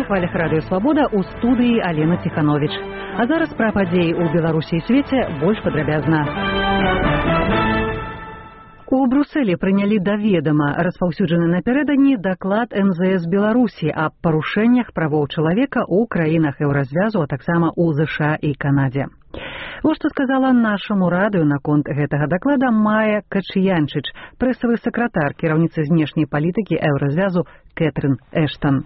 хвалях радыё Свабода ў студыі Алена Ціхановіч. А зараз пра падзеі ў Беларусі і свеце больш падрабязна. У Брусэлі прынялі да ведама распаўсюджаны напярэдадні даклад МЗС Беларусі аб парушэннях правоў чалавека ў краінах Еўразвязу, а таксама ў ЗША і Канадзе. Вось што сказала нашаму радыё наконт гэтага даклада Майя Качыянчыч, прэсавы сакратар кіраўніцы знешняй палітыкі Еўразвязу Кэтрын Эштан.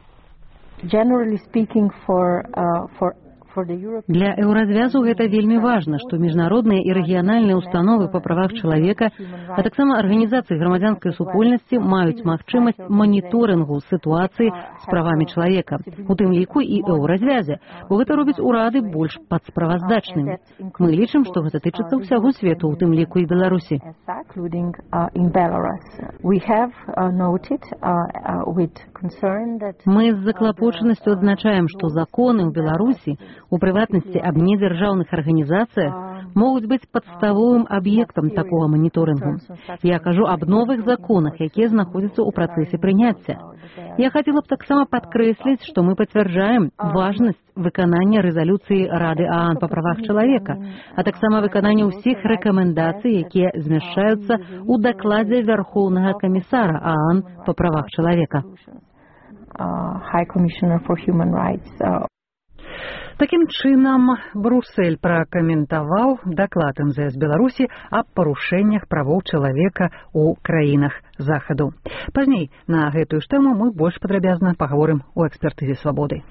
Для Еўразвязу гэта вельмі важна, што міжнародныя і рэгіянальныя установы па правах чалавека, а таксама арганізацыі грамадзянскай супольнасці маюць магчымасць маніторынгу сітуацыі з правамі чалавека, у тым ліку і Еўразвязе, бо гэта робіць урады больш падсправаздачнымі. Мы лічым, што гэта тычыцца ўсяго свету, у тым ліку і Беларусі. Мы з заклапочанасцю адзначаем, што законы ў Беларусі, у прыватнасці аб недзяржаўных арганізацыях, могуць быць падставовым аб'ектам такога маніторынгу. Я кажу аб новых законах, якія знаходзяцца ў працэсе прыняцця. Я хацела б таксама падкрэсліць, што мы пацвярджаем важнасць выканання рэзалюцыі Рады ААН па правах чалавека, а таксама выканання ўсіх рэкамендацый, якія змяшчаюцца ў дакладзе Вярхоўнага камісара ААН па правах чалавека. Такім чынам, Брусэль пракаментаваў даклад МЗС Беларусі аб парушэннях правоў чалавека ў краінах захаду. Пазней на гэтую ж тэму мы больш падрабязна пагаворым у экспертызе Свабоды.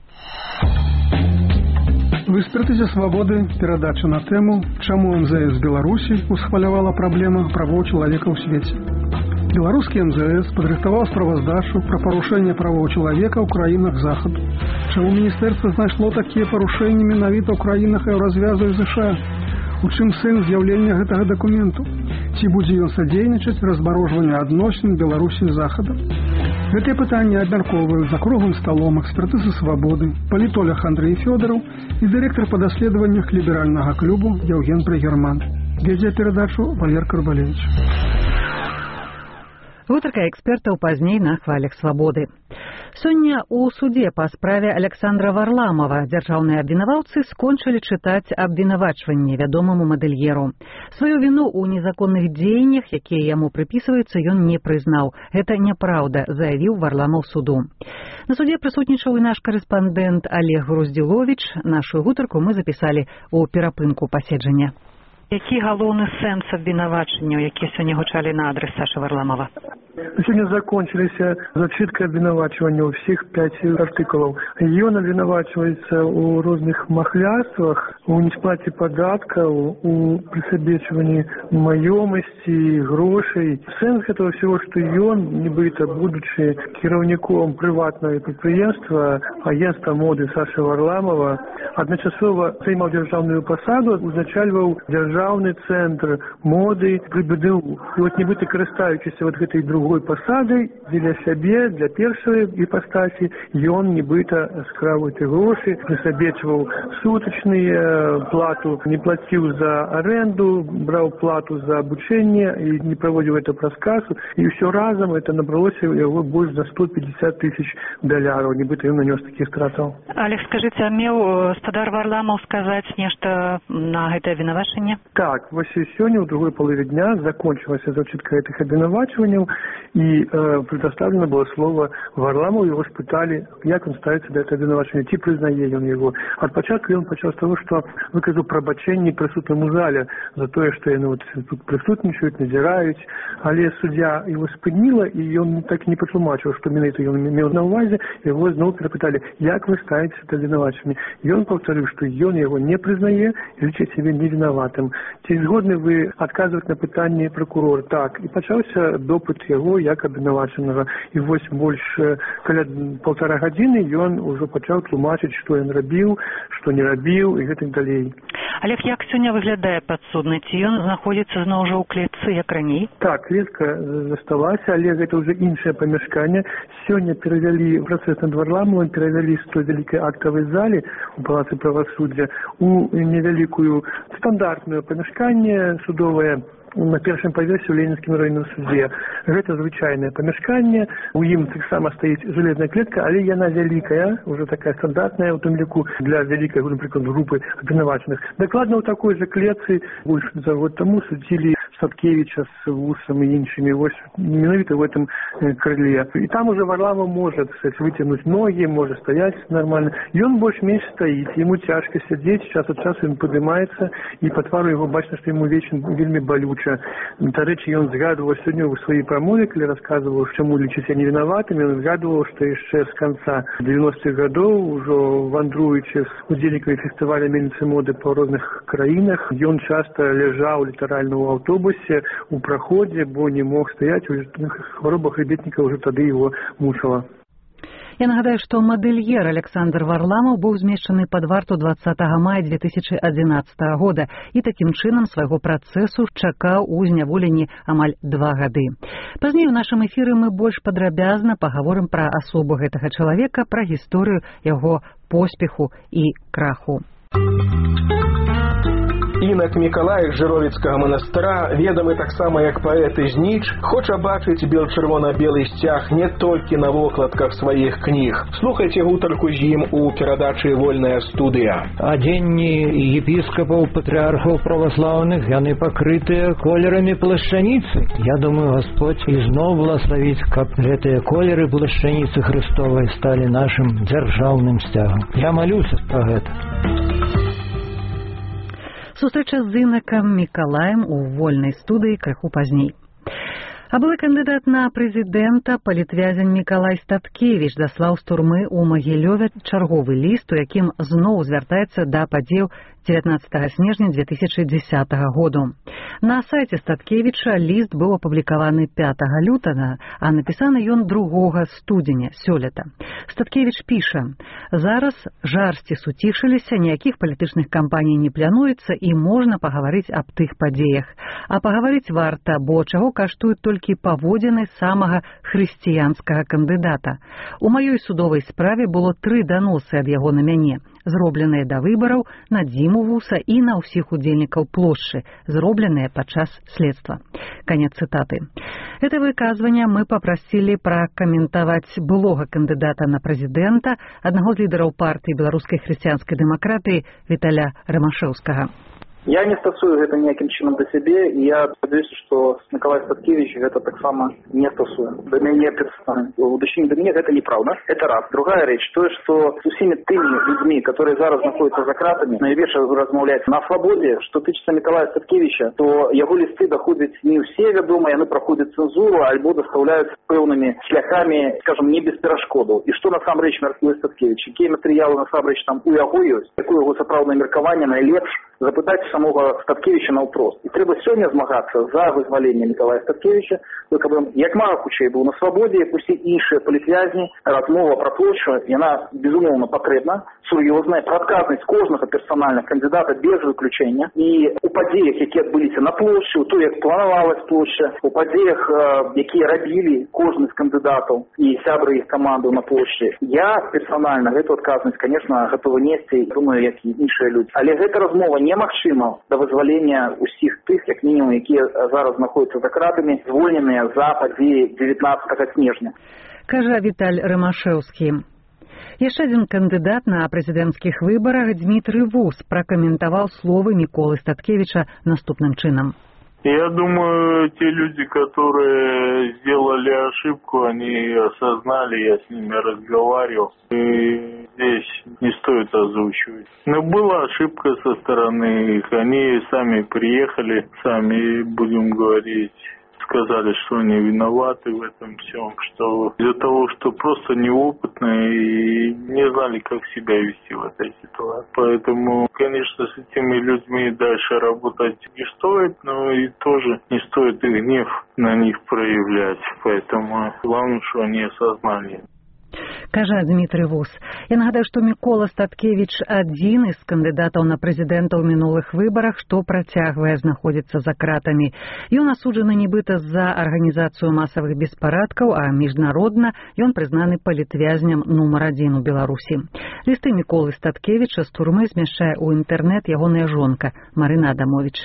В экспертызе Свабоды перадача на тэму «Чаму МЗС Беларусі усхвалявала праблему правоў чалавека ў свеце». Беларускі МЗС падрыхтаваў справаздачу пра парушэнне правоў чалавека ў краінах захаду. Чаму міністэрства знайшло такія парушэнні менавіта ў краінах Еўразвязу і ЗША? У чым сэнс з'яўлення гэтага дакументу? Ці будзе ён садзейнічаць разбарожванню адносін Беларусі з захадам? Гэтыя пытанні абмяркоўваюць за круглым сталом экспертызы Свабоды палітолог Андрэй Фёдораў і дырэктар па даследаваннях ліберальнага клубу Яўген Прыгерман. Вядзе перадачу Валер Карбалевіч. Гутарка экспертаў пазней на хвалях Свабоды. Сёння ў судзе па справе Александра Варламова дзяржаўныя абвінаваўцы скончылі чытаць абвінавачванне вядомаму мадэльеру. Сваю віну ў незаконных дзеяннях, якія яму прыпісваюцца, ён не прызнаў. Гэта няпраўда, заявіў Варламов суду. На судзе прысутнічаў і наш карэспандэнт Олег Груздзіловіч. Нашу гутарку мы запісалі ў перапынку паседжання. Які галоўны сэнс абвінавачанняў, якія сёння гучалі на адрас Сашы Варламова? Сегодня закончились зачитка обвинувачивания у всех 5 артикулов. И он обвинувачивается у разных махлярствах, у несплате податков, у присобачивании маёмости, грошей. Сенс этого всего, что он, нібито будучи керівником приватного підприємства агентства моды Саши Варламова, одночасово займав державную посаду, узначальвав державный центр моды при БДУ. И вот нібито користаючись вот этой другой посадой для сябе, для першої іпостасі, ён нібито скрав эти гроші, присобачивав суточные плату, не платил за аренду, брал плату за обучение и не проводил это праз кассу. И все разом это набралось его больше за 150 тысяч долларов. Нібито ён нанес таких стратаў. Олег, скажите, а меў гаспадар Варламов сказать нешта на гэта абвінавачанне? Так, вось сёння ў другой палове дня закончилась зачитка этих обвинувачиваний. И предоставлено было слово Варламову, его спытали, як он ставится до этого обвинувачения, ці признае он его. От початку он почал с того, что выказал пробачение присутному зале за то, что они вот тут присутничают, назирают. Але судья его спынила, и он так не потлумачил, что именно это он имел на увазе. Его снова перепытали, як вы ставитесь это обвинувачение. И он повторил, что он его не признае и лічыць себе невиноватым. Ці згодны вы отказывать на пытанне прокурора? Так. И почался допыт его як абвінавачанага. І вось больш каля 1,5 гадзіны ён ужо пачаў тлумачыць, што ён рабіў, што не рабіў і гэтак далей. Олег, як сёння выглядае падсудны? Ці ён знаходзіцца зноў жа ў клетцы, як раней? Так, клетка засталася, але гэта ўжо іншае памяшканне. Сёння перавялі працэс над Варламовым, перавялі з той вялікай актавай залі у Палацы правасуддзя у невялікую стандартнае памяшканне судовае на першым паверсе ў Ленінскім раённым судзе. Гэта звычайнае памяшканне, у ім таксама стаіць жалезная клетка, але яна вялікая, уже такая стандартная, у тым ліку для вялікай, напрыклад, групы абвінавачаных. Дакладна ў такой жа клетцы больш за год таму судзілі Статкевича с Вусом и іншими, менавіта в этом крыле. И там уже Варламов может, кстати, вытянуть ноги, может стоять нормально. И он больше-меньше стоит, ему тяжко сидеть, час от часу он поднимается, и по твару его бачно, что ему вельми болюче. До речи, он згадывал сегодня в своей промове, когда рассказывал, чему лечить не виноватыми, он згадывал, что еще с конца 90-х годов, уже вандруючи с удзельниками фестиваля «Мельницы моды» по разных краинах, он часто лежал литерально в автобусе, у праходзе, бо не мог стаяць, хвароба хребетніка ўжо тады его мучила. Я нагадаю, што мадэльер Александр Варламов быў змешчаны пад варту 20 мая 2011 года і такім чынам свайго працэсу чакаў у зняволенні амаль 2 гады. Пазней у нашым эфіры мы больш падрабязна пагаворым пра асобу гэтага чалавека, пра гісторыю яго поспеху і краху. Інак Мікалай з Жыровіцкага манастыра, ведамы таксама як паэт і зніч, хоча бачыць бел-чырвона-белы сцяг не толькі на вокладках сваіх кніг. Слухайце гутарку з ім у перадачы «Вольная студыя». Адзенні епіскапаў, патрыархаў праваслаўных, яны пакрытыя колерамі плашчаніцы. Я думаю, Господь ізноў благословіць, каб гэтыя колеры плашчаніцы Христовай сталі нашым дзяржаўным сцягам. Я малюся пра гэта. Сустрэча з інакам Мікалаем у вольнай студыі крыху пазней. А былы кандыдат на прэзідэнта, палітвязень Мікалай Статкевіч даслаў з турмы ў Магілёве чарговы ліст, у якім зноў звяртаецца да падзеяў 19 снежня 2010 году. На сайце Статкевіча ліст быў апублікаваны 5 лютага, а напісаны ён 2 студзеня сёлета. Статкевіч піша: «Зараз жарсці суцішыліся, ніякіх палітычных кампаній не плануецца і можна пагаварыць аб тых падзеях. А пагаварыць варта, бо чаго каштуюць толькі паводзіны самага хрысціянскага кандыдата. У маёй судовай справе было 3 даносы ад яго на мяне, зробленыя да выбараў, на Дзіму Вуса і на ўсіх удзельнікаў плошчы, зробленыя падчас следства». Канец цытаты. Это выказванне мы папрасілі пракаментаваць былога кандыдата на прэзідэнта, аднаго з лідараў партыі беларускай хрысціянскай дэмакратыі Віталя Рымашэўскага. Я не стасую гэта ніякім чынам да сябе, і я спадзяюся, што Мікалай Статкевіч гэта таксама не стасуе. Да мяне персанальна. Уточнение, да мне гэта неправда. Это раз. Другая рэч, тое, што з усімі тымі людзьмі, которые зараз знаходзяцца за кратамі, найлепш размаўляць на свабодзе, што тычыцца Мікалая Статкевіча, то яго лісты даходзяць не ўсе, вядома, яны праходзяць цэнзуру, альбо дастаўляюцца пэўнымі шляхамі, скажем, не без перашкодаў. І што насамрэч мяркуе Статкевіч? Якія матэрыялы насамрэч там у яго ёсць? Якое яго сапраўднае меркаванне найлепш запытаць самого Статкевича наўпрост. І трэба сёння змагацца за вызваленне Мікалая Статкевича, каб ён як мага хутчэй быў на свабодзе, як усе іншыя палітвязні. Размова пра плошчу, яна безумоўна патрэбна, сур'ёзная, пра адказнасць кожнага персанальна кандыдата без выключэння. І у падзеях, якія адбыліся на плошчы, у той, як планавалась плошча, у падзеях, якія рабілі кожны з кандыдатаў і сябры іх каманду на плошчы, я персанальна гэту адказнасць, конечно, гатовы несці, думаю, як і іншыя людзі. Але гэта размова немагчыма да вызвалення усіх тых, як мінімум, якія зараз знаходзяцца за кратамі, звольненыя за падзеі 19 снежня. Кажа Віталь Рымашэўскі. Яшчэ адзін кандыдат на прэзідэнцкіх выбарах, Дмітрый Вус, пракаментаваў словы Міколы Статкевича наступным чынам. Я думаю, те люди, которые сделали ошибку, они осознали, я с ними разговаривал, и здесь не стоит озвучивать. Но была ошибка со стороны их, они сами приехали, сами, будем говорить, сказали, что они виноваты в этом всем, что из-за того, что просто неопытные и не знали, как себя вести в этой ситуации. Поэтому, конечно, с этими людьми дальше работать не стоит, но и тоже не стоит и гнев на них проявлять. Поэтому главное, что они осознали. Кажа Дмітрый Вус. Я нагадаю, што Мікола Статкевіч адзіны з кандыдатаў на прэзідэнта ў мінулых выбарах, што працягвае знаходзіцца за кратамі. Ён асуджаны нібыта за арганізацыю масавых беспарадкаў, а міжнародна ён прызнаны палітвязням нумар 1 у Беларусі. Лісты Міколы Статкевіча з турмы змяшчае ў інтэрнэт ягоная жонка Марына Адамовіч.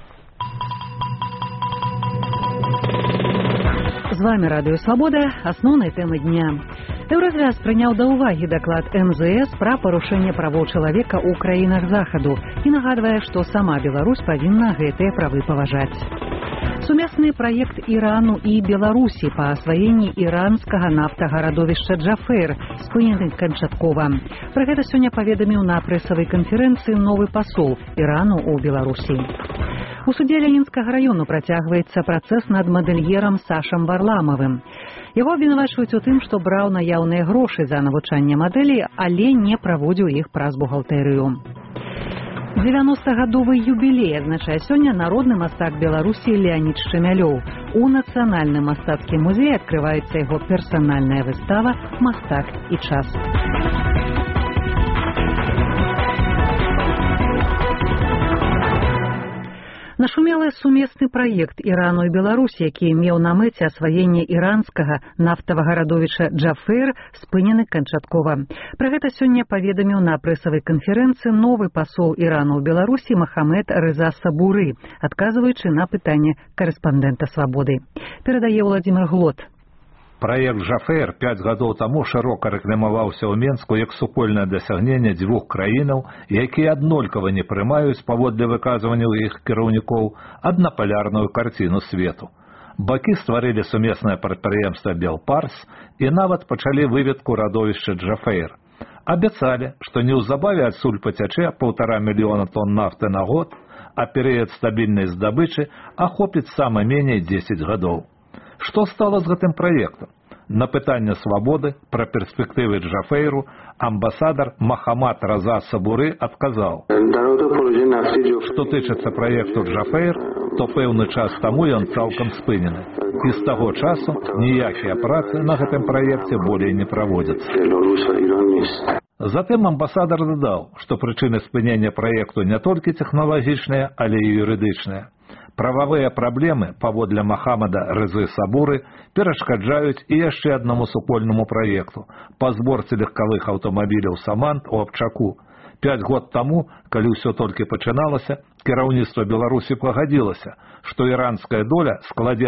З вами Радыё Свабода, асноўныя тэмы дня. Еўразвяз прыняў да ўвагі даклад МЗС пра парушэнне правоў чалавека ў краінах захаду і нагадвае, што сама Беларусь павінна гэтыя правы паважаць. Сумесны праект Ірану і Беларусі па асваенні іранскага нафтагарадовішча Джафейр спынены канчаткова. Пра гэта сёння паведаміў на прэсавай канферэнцыі новы пасол Ірану ў Беларусі. У судзе Ленінскага раёну працягваецца працэс над мадэльерам Сашам Варламавым. Яго абвінавачваюць у тым, што браў наяўныя грошы за навучанне мадэлей, але не праводзіў іх праз бухгалтэрыю. 90-гадовы юбілей адзначае сёння народны мастак Беларусі Леонід Шчамялёў. У Нацыянальным мастацкім музеі адкрываецца яго персанальная выстава «Мастак і час». Нашумелы сумесны праект Ірану і Беларусі, які меў на мэце асваенне іранскага нафтавага радовішча Джафейр, спынены канчаткова. Пра гэта сёння паведаміў на прэсавай канферэнцыі новы пасол Ірану ў Беларусі Махамед Рыза Сабуры, адказваючы на пытанне карэспандэнта «Свабоды». Перадае Владзімир Глот. Праект «Джафейр» 5 гадоў таму шырока рэкламаваўся ў Менску як супольнае дасягненне дзвюх краінаў, якія аднолькава не прымаюць, паводле выказванняў іх кіраўнікоў, аднапалярную карціну свету. Бакі стварылі сумеснае прадпрыемства «Белпарс» і нават пачалі выведку радовішча «Джафейр». Абяцалі, што неўзабаве адсюль пацячэ 1,5 мільёна тонн нафты на год, а перыяд стабільнай здабычы ахопіць сама меней 10 гадоў. Што стала з гэтым праектам? На пытанне «Свабоды» пра перспектывы Джафейру амбасадар Махамад Рыза Сабуры адказаў. Што тычыцца праекту Джафейр, то пэўны час таму ён цалкам спынены. І з таго часу ніякія працы на гэтым праекце болей не праводзяцца. Затым амбасадар дадаў, што прычыны спынення праекту не толькі тэхналагічныя, але і юрыдычныя. Прававыя праблемы, паводле Махамада Рызы Сабуры, перашкаджаюць і яшчэ аднаму супольнаму праекту па зборцы легкавых аўтамабіляў «Самант» у Абчаку. 5 год таму, калі ўсё толькі пачыналася, кіраўніцтва Беларусі пагадзілася, што іранская доля складзе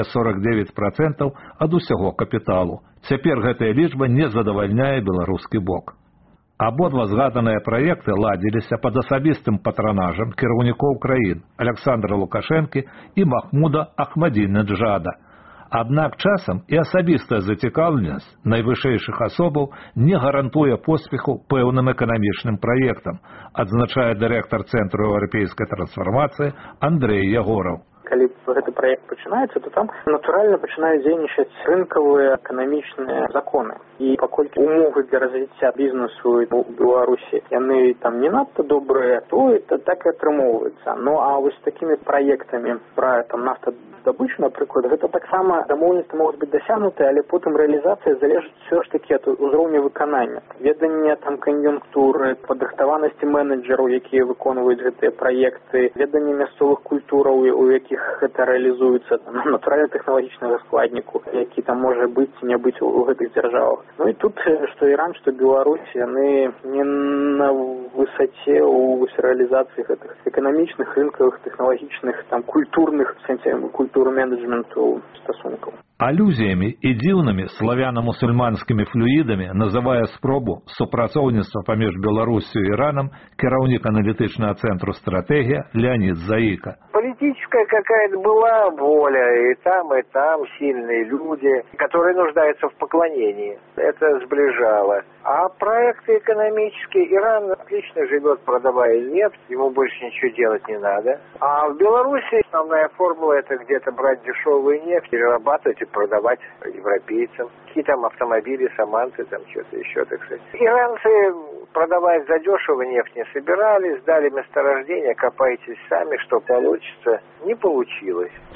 49% ад усяго капіталу. Цяпер гэтая лічба не задавальняе беларускі бок. Абодва згаданыя праекты ладзіліся пад асабістым патранажам кіраўнікоў краін Александра Лукашэнкі і Махмуда Ахмадзінеджада. Аднак часам і асабістая зацікаўленасць найвышэйшых асобаў не гарантуе поспеху пэўным эканамічным праектам, адзначае дырэктар Цэнтру еўрапейскай трансфармацыі Андрэй Ягораў. Калі гэты праект пачынаецца, то там натуральна пачынаюць дзейнічаць рынкавыя эканамічныя законы. І паколькі умовы для развіцця бізнесу ў Беларусі яны там не надта добрыя, то это так і атрымоўваецца. Ну а вось такімі праектамі пра нафтадабычу, напрыклад, гэта таксама дамоўленасці могуць быць дасягнутыя, але потым рэалізацыя залежыць ўсё ж такі ад узроўня выканання. Веданне там кан'юнктуры, падрыхтаванасці менеджераў, якія выконваюць гэтыя праекты, веданне мясцовых культураў, у якіх гэта рэалізуецца, натуральна-тэхналагічнага складніку, які там можа быць ці не быць у гэтых дзяржавах. Ну і тут, што Іран, што Беларусь, яны не на высоце ў рэалізацыі гэтых эканамічных, рынкавых, тэхналагічных, там, культурных, в сэнсе культуру-менеджменту стасункаў. Алюзіямі і дзіўнымі славяна-мусульманскімі флюідамі называе спробу супрацоўніцтва паміж Беларусю і Іранам кіраўнік аналітычнага цэнтру «Стратегія» Леонид Заика. Политическая какая-то была воля, и там сильные люди, которые нуждаются в поклонении. Это сближало. А проекты экономические, Иран отлично живет, продавая нефть, ему больше ничего делать не надо. А в Беларуси основная формула — это где-то брать дешевую нефть, перерабатывать и продавать европейцам. Какие там автомобили, саманты, там что-то еще, так сказать. Иранцы продавать задешево нефть не собирались, сдали месторождение, копайтесь сами, что получится, не получилось.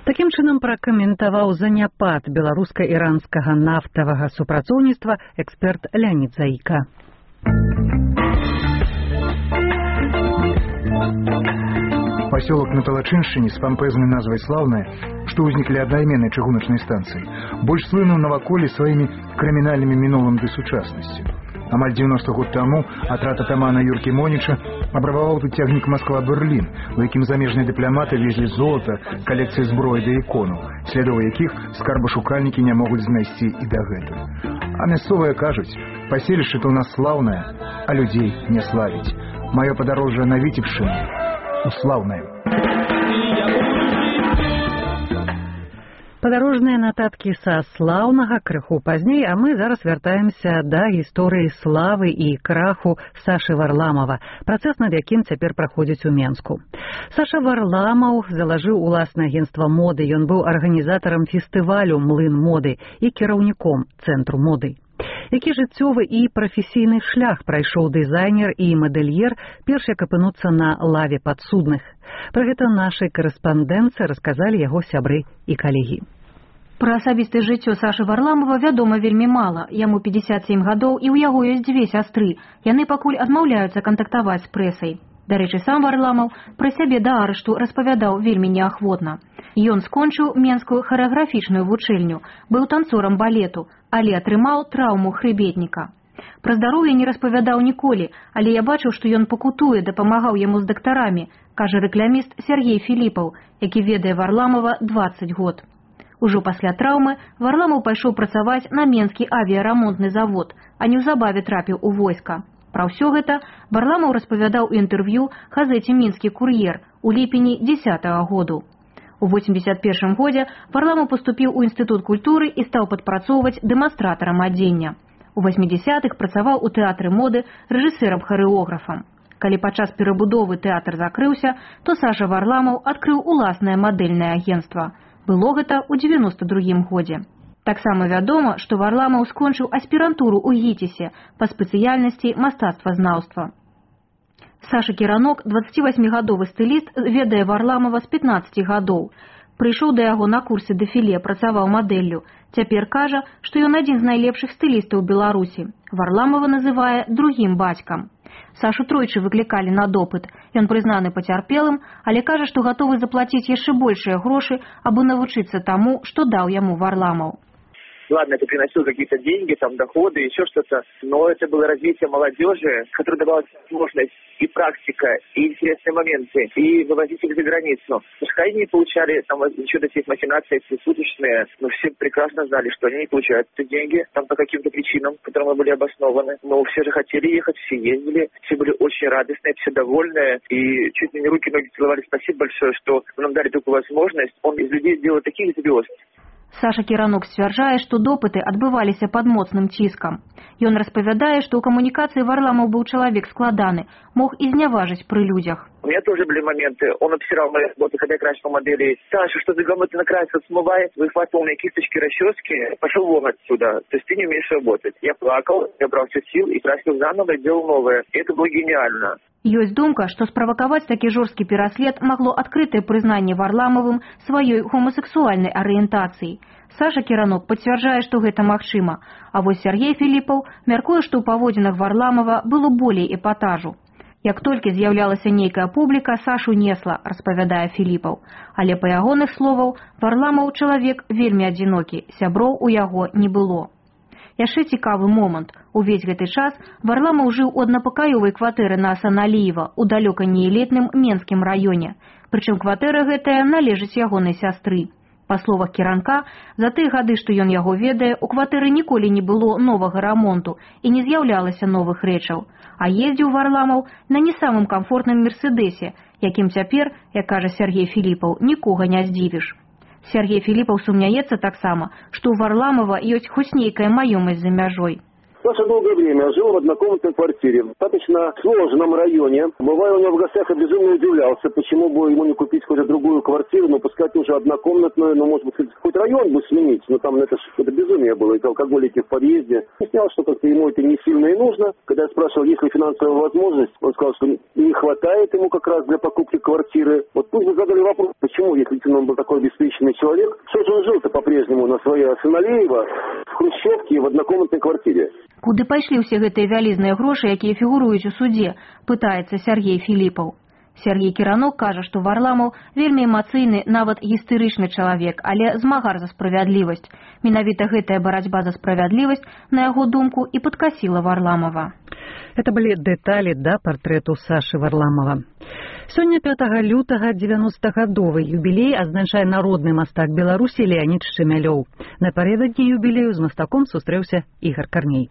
Такім чынам пракаментаваў заняпад беларуска-іранскага нафтавага супрацоўніцтва эксперт Леонид Заика. Поселок на Толочиншчине с помпезной назвой «Славная», что возникли одноименной чыгуначной станции, больше слынуў наваколе своими криминальными мінулым ды сучаснасцю. Амаль 90 год тому атрад атамана Юркі Моніча абрабаваў тут цягнік Москва-Берлін, у якім замежныя дыпламаты везлі золата, калекцыі зброі ды іконаў, слядоў якіх скарбашукальнікі не могуць знайсці і дагэтуль. А мясцовыя кажуць, паселішча то ў нас слаўнае, а людзей не славіць. Маё падарожжа на Віцебшчыну услаўнае. Падарожныя нататкі са слаўнага крыху пазней, а мы зараз вяртаемся да гісторыі славы і краху Сашы Варламова, працэс над якім цяпер праходзіць у Менску. Саша Варламаў залажыў уласнае агенцтва моды, ён быў арганізатарам фестывалю «Млын моды» і кіраўніком цэнтру моды. Які жыццёвы і прафесійны шлях прайшоў дызайнер і мадэльер, перш як апынуцца на лаве падсудных. Пра гэта нашай карэспандэнцыі расказалі яго сябры і калегі. Пра асабістае жыццё Сашы Варламова вядома вельмі мала. Яму 57 гадоў і ў яго ёсць 2 сястры. Яны пакуль адмаўляюцца кантактаваць з прэсай. Дарэчы, сам Варламаў пра сябе да арышту распавядаў вельмі неахвотна. Ён скончыў Менскую харэаграфічную вучэльню, быў танцорам балету, але атрымаў траўму хрыбетніка. Пра здароўе не распавядаў ніколі, але я бачыў, што ён пакутуе, дапамагаў яму з дактарамі, кажа рэкляміст Сергей Філіпаў, які ведае Варламова 20 год. Ужо пасля траўмы Варламаў пайшоў працаваць на Менскі авіярамонтны завод, а неўзабаве трапіў у войска. Пра ўсё гэта Варламаў распавядаў у інтэрв'ю газеце «Мінскі кур'ер» у ліпені 10-го году. У 81 годзе Варламаў паступіў у інстытут культуры і стаў падпрацоўваць дэманстратарам адзення. У 80-х працаваў у тэатры моды рэжысэрам-харэографам. Калі падчас перабудовы тэатр закрыўся, то Саша Варламаў адкрыў уласнае мадэльнае агенцтва. Было гэта ў 92 годзе. Таксама вядома, што Варламаў скончыў аспірантуру ў ГІТИСе па спецыяльнасці мастацтвазнаўства. Саша Кіранок, 28-гадовы стыліст, ведае Варламова з 15 гадоў. Прыйшоў да яго на курсе дэфіле, працаваў мадэллю. Цяпер кажа, што ён адзін з найлепшых стылістаў Беларусі. Варламова называе другім бацькам. Сашу тройчы выклікалі на допыт. Ён прызнаны пацярпелым, але кажа, што гатовы заплаціць яшчэ большыя грошы, абы навучыцца таму, што даў яму Варламаў. Ладно, это приносило какие-то деньги, там, доходы, еще что-то, но это было развитие молодежи, которое давало возможность и практика, и интересные моменты, и вывозить их за границу. Пускай они не получали там еще до всех махинаций присуточные, но все прекрасно знали, что они не получают эти деньги, там по каким-то причинам, которые были обоснованы. Но все же хотели ехать, все ездили, все были очень радостные, все довольные, и чуть ли не руки-ноги целовали. Спасибо большое, что нам дали такую возможность. Он из людей сделал таких звезд. Саша Кіранок сцвярджае, што допыты адбываліся пад моцным ціскам. Ён распавядае, што ў камунікацыі Варламаў быў чалавек складаны, мог і зняважыць пры людзях. У меня тоже были моменты. Он обсирал мои работы, когда я красил модели. Саша, что ты грамотно накрасил, смывай, выхватывал мне кисточки, расчески, пошел вон отсюда. То есть ты не умеешь работать. Я плакал, я брал все сил и красил заново и делал новое. И это было гениально. Ёсць думка, што справакаваць такі жорсткі пераслед магло адкрытае прызнанне Варламавым сваёй гомасексуальнай арыентацыі. Саша Кіранок пацвярджае, што гэта магчыма, а вось Сергей Філіпаў мяркуе, што ў паводзінах Варламава было болей эпатажу. Як толькі з'яўлялася нейкая публіка, Сашу несла, распавядае Філіпаў. Але па ягоных словаў, Варламаў чалавек вельмі адзінокі, сяброў у яго не было. Яшчэ цікавы момант. Увесь гэты час Варламаў жыў у аднапакаёвай кватэры на Асаналіева ў далёка неэлітным Менскім раёне. Прычым кватэра гэтая належыць ягонай сястры. Па словах Кіранка, за тыя гады, што ён яго ведае, у кватэры ніколі не было новага рамонту і не з'яўлялася новых рэчаў. А ездзіў Варламаў на не самым камфортным Мерседесе, якім цяпер, як кажа Сергей Філіпаў, нікога не здзівіш. Сергей Філіпаў сумняецца таксама, што ў Варламава ёсць хоць нейкая маёмасць за мяжой. Саша долгое время жил в однокомнатной квартире в достаточно сложном районе. Бывая у него в гостях, я безумно удивлялся, почему бы ему не купить какую-то другую квартиру, но пускай уже однокомнатную, но, может быть, хоть район бы сменить, но там это какое-то безумие было, и алкоголики в подъезде. Объяснял, что как-то ему это не сильно и нужно. Когда я спрашивал, есть ли финансовая возможность, он сказал, что не хватает ему как раз для покупки квартиры. Вот пусть бы задали вопрос, почему, если он был такой обеспеченный человек, что же он жил-то по-прежнему на своей Асаналеева в хрущевке в однокомнатной квартире. Куды пайшлі ўсе гэтыя вялізныя грошы, якія фігуруюць у судзе, пытаецца Сергей Філіпаў. Сергей Кіранок кажа, што Варламаў вельмі эмацыйны, нават гістэрычны чалавек, але змагар за справядлівасць. Менавіта гэтая барацьба за справядлівасць, на яго думку, і падкасіла Варламова. Это были детали до портрэту Сашы Варламова. Сёння 5 лютага 90-гадовы юбілей адзначае народны мастак Беларусі Леонид Шчэмялёў. Напярэдадні юбілею з мастаком сустрэўся Ігор Карней.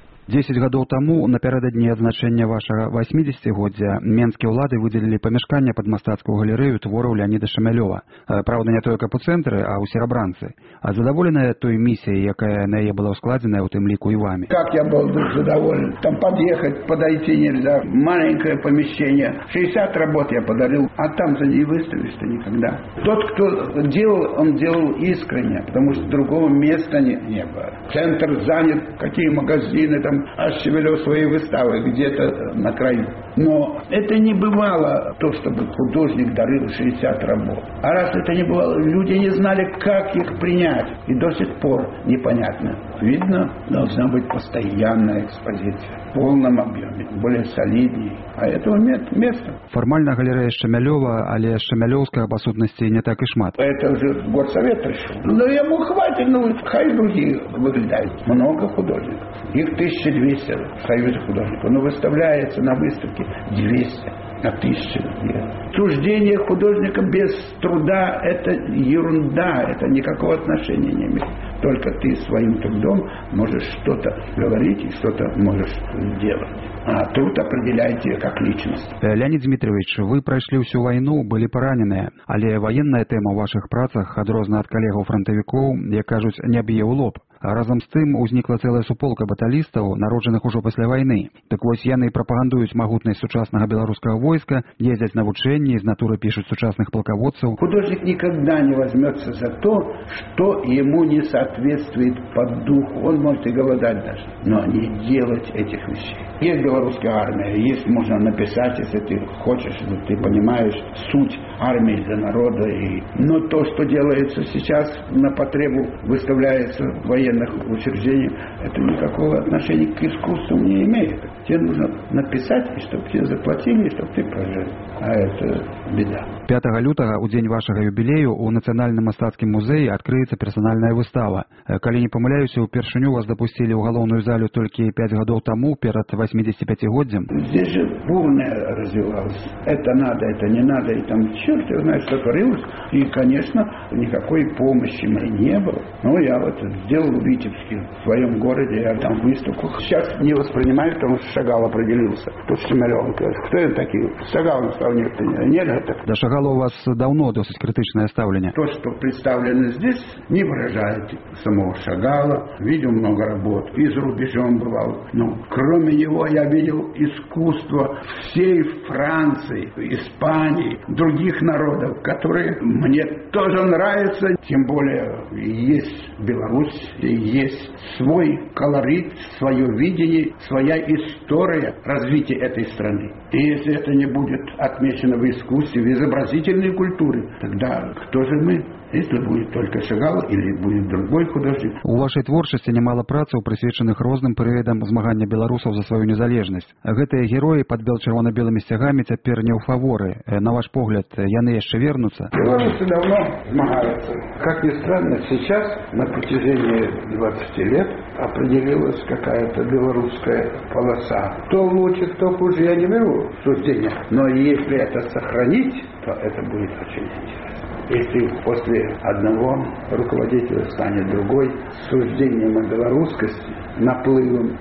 10 гадоў таму, напярэдадні адзначэння вашага 80-годдзя, менскія ўлады выдзелілі памяшканне пад мастацкую галерэю твораў Леоніда Шчэмялёва. Праўда, не толькі ў цэнтры, а ў Серабранцы. А задаволеная той місіяй, якая на яе была ўскладзеная, у тым ліку і вами. Как я был задоволен. Там подъехать, подойти нельзя. Маленькое помещение. 60 работ я подарил, а там за не выставишь-то никогда. Тот, кто делал, он делал искренне, потому что другого места не было. Центр занят, какие магазины там, а Шчэмялёв свои выставы где-то на краю. Но это не бывало то, чтобы художник дарил 60 работ. А раз это не бывало, люди не знали, как их принять. И до сих пор непонятно. Видно, должна быть постоянная экспозиция. В полном объеме, более солидней. А этого нет места. Формально галерея Шчэмялёва, але Шчэмялёўскага па сутнасці не так и шмат. Это уже горсовет решил. Но ему хватит, хай другие выглядят. Много художников. Их 1200 в Союзе художников. Но выставляется на выставке 200, а 1000 нет. Суждение художника без труда – это ерунда, это никакого отношения не имеет. Только ты своим трудом можешь что-то говорить и что-то можешь делать. А труд определяет тебя как личность. Леонид Дмитриевич, вы прошли всю войну, были поранены, але военная тема в ваших працах адрозна ад калегаў-франтавікоў, як кажуць, не б'е ў лоб. Разам з тым узнікла цэлая суполка баталістаў, народжаных ужо пасля вайны. Так вось яны прапагандуюць магутнасць сучаснага беларускага войска, ездзяць на вучэнні, з натуры пішуць сучасных полководцаў. Художник никогда не возьмется за то, что ему не соответствует по духу. Он может и голодать даже, но не делать этих вещей. Есть белорусская армия, есть можно написать, если ты хочешь, если ты понимаешь суть армии для народа. Но то, что делается сейчас на потребу, выставляется в военных учреждениях, это никакого отношения к искусству не имеет. Тебе нужно написать, и чтобы тебе заплатили, и чтобы ты прожил. А это беда. 5 лютага, у дзень вашага юбілею, у Нацыянальным мастацкім музеі адкрыецца персанальная выстава. Калі не памыляюся, упершыню вас дапусцілі ў галоўную залю толькі 5 гадоў таму, перад 85-годдзям. Здесь же бурное развивалось. Это надо, это не надо, и там черт его знает, что творилось. И, конечно, никакой помощи мне не было. Но я вот сделал в Витебске, в своем городе, я там выставку. Сейчас не воспринимаю, потому что Шагал определился. Тут Шчэмялёв, кто это такие? Шагал на стороне, нет, это. До Шагала у вас давно досить критичное ставление. То, что представлено здесь, не выражает самого Шагала. Видел много работ, и за рубежом бывал. Но кроме него я видел искусство всей Франции, Испании, других народов, которые мне тоже нравятся. Тем более есть Беларусь, есть свой колорит, свое видение, своя история развития этой страны. И если это не будет отмечено в искусстве, в изобразительной культуре, тогда кто же мы? Если будет только Шагал или будет другой художник. У вашей творчасці немало працаў, прысвечаных розным перыядам змагання беларусаў за сваю незалежнасць. Гэтыя героі пад чырвона-белымі сцягамі цяпер не ў фаворы. На ваш погляд, яны яшчэ вернуцца? Белорусы давно змагаются. Как ни странно, сейчас на протяжении 20 лет определилась какая-то белорусская полоса. Кто лучше, кто хуже, я не беру суждения. Но если это сохранить, то это будет очень интересно. Если после одного руководителя станет другой, суждением о белорусскости, наплывом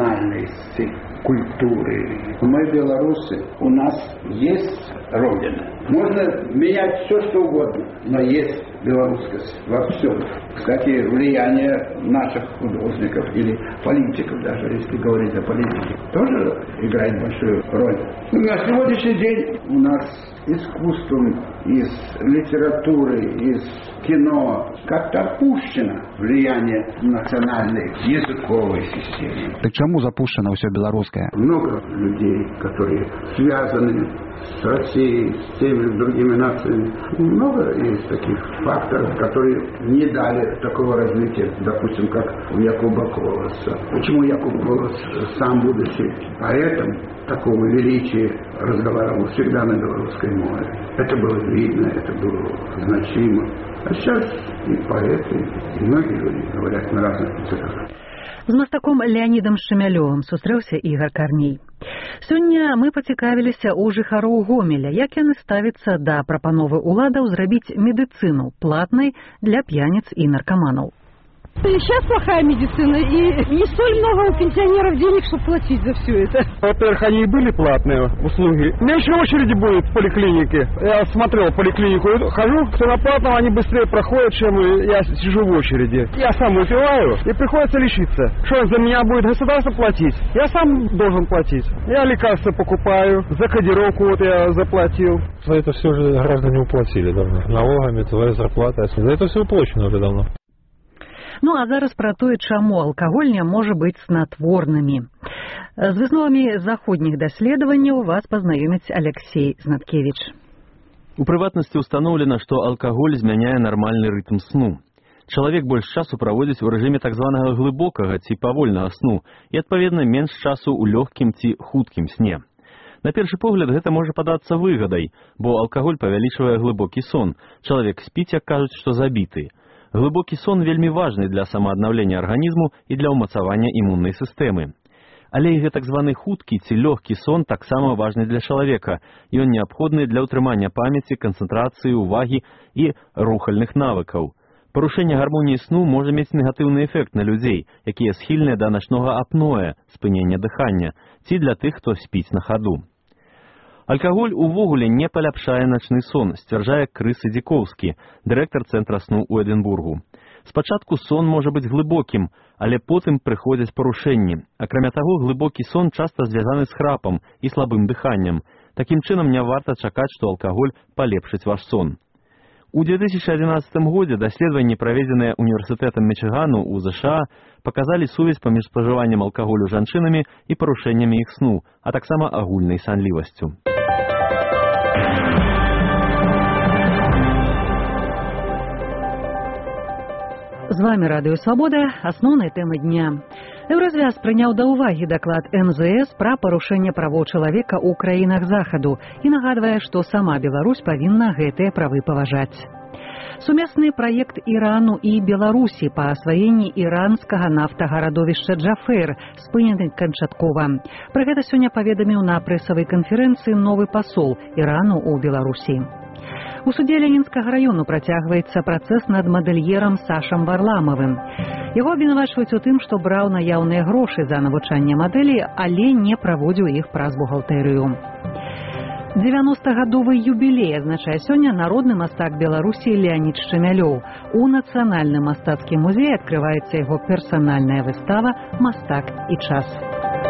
национальности, культуры. Мы белорусы, у нас есть Родина. Можно менять все, что угодно, но есть белорусскость во всем. Кстати, влияние наших художников или политиков, даже если говорить о политике, тоже играет большую роль. На сегодняшний день у нас искусством, из литературы, из кино как-то опущено влияние национальной языковой системы. Так чему запущено все белорусское? Много людей, которые связаны с Россией, с теми другими нациями. Много есть таких факторов, которые не дали такого развития, допустим, как у Якуба Колоса. Почему Якуб Колос, сам будучи поэтом, такого величия разговаривал всегда на белорусской мове? Это было видно, это было значимо. А сейчас и поэты, и многие люди говорят на разных языках. З мастаком Леонідам Шамялёвым сустрэўся Ігар Карней. Сёння мы пацікавіліся ў жыхароў Гомеля, як яны ставяцца да прапановы ўладаў зрабіць медыцыну платнай для п'яніц і наркоманаў. Сейчас плохая медицина, и не столь много у пенсионеров денег, чтобы платить за все это. Во-первых, они и были платные услуги. Меньше очереди будет в поликлинике. Я смотрел поликлинику, хожу, кто на платном, они быстрее проходят, чем я сижу в очереди. Я сам выпиваю, и приходится лечиться. Что за меня будет государство платить? Я сам должен платить. Я лекарства покупаю, за кодировку вот я заплатил. За это все уже граждане уплатили давно. Налогами, твоя зарплата. За это все уплачено уже давно. Ну, а зараз пра тое, чаму алкаголь не можа быць снатворнымі. З высновамі заходніх даследаванняў вас пазнаёміць Алексей Знаткевич. У прыватнасці установлена, што алкаголь змяняе нармальны рытм сну. Чалавек больш часу праводзіць у рэжыме так званага глыбокага ці павольнага сну і, адпаведна, менш часу ў лёгкім ці хуткім сне. На першы погляд гэта можа падацца выгадай, бо алкаголь павялічвае глыбокі сон. Чалавек спіць, як кажуць, што забіты. Глыбокі сон вельмі важны для самааднаўлення арганізму і для ўмацавання імуннай сістэмы. Але і гэтак званы хуткі ці лёгкі сон таксама важны для чалавека. Ён неабходны для ўтрымання памяці, канцэнтрацыі, увагі і рухальных навыкаў. Парушэнне гармоніі сну можа мець негатыўны эфект на людзей, якія схільныя да начнога апноэ, спынення дыхання, ці для тых, хто спіць на хаду. Алкаголь увогуле не паляпшае начны сон, сцвярджае Крыс Дзікоўскі, дырэктар цэнтра сну ў Эдынбургу. Спачатку сон можа быць глыбокім, але потым прыходзяць парушэнні. Акрамя таго, глыбокі сон часта звязаны з храпам і слабым дыханнем. Такім чынам не варта чакаць, што алкаголь палепшыць ваш сон. У 2011 годзе даследаванні, праведзеныя універсітэтам Мічыгану ў ЗША, паказалі сувязь паміж спажываннем алкаголю жанчынамі і парушэннямі іх сну, а таксама агульнай санлівасцю. З вами Радыё Свабода, асноўныя тэмы дня. Еўразвяз прыняў да ўвагі даклад МЗС пра парушэнне правоў чалавека ў краінах захаду і нагадвае, што сама Беларусь павінна гэтыя правы паважаць. Сумесны праект Ірану і Беларусі па асваенні іранскага нафтагарадовішча Джафэр спынены канчаткова. Пра гэта сёння паведаміў на прэсавай канферэнцыі новы пасол Ірану ў Беларусі. У судзе Ленінскага раёну працягваецца працэс над мадэльерам Сашам Варламавым. Яго абвінавачваюць у тым, што браў наяўныя грошы за навучанне мадэлі, але не праводзіў іх праз бухгалтэрыю. 90-гадовы юбілей азначае сёння народны мастак Беларусі Леонід Шамялёў. У Нацыянальным мастацкім музеі адкрываецца яго персанальная выстава «Мастак і час».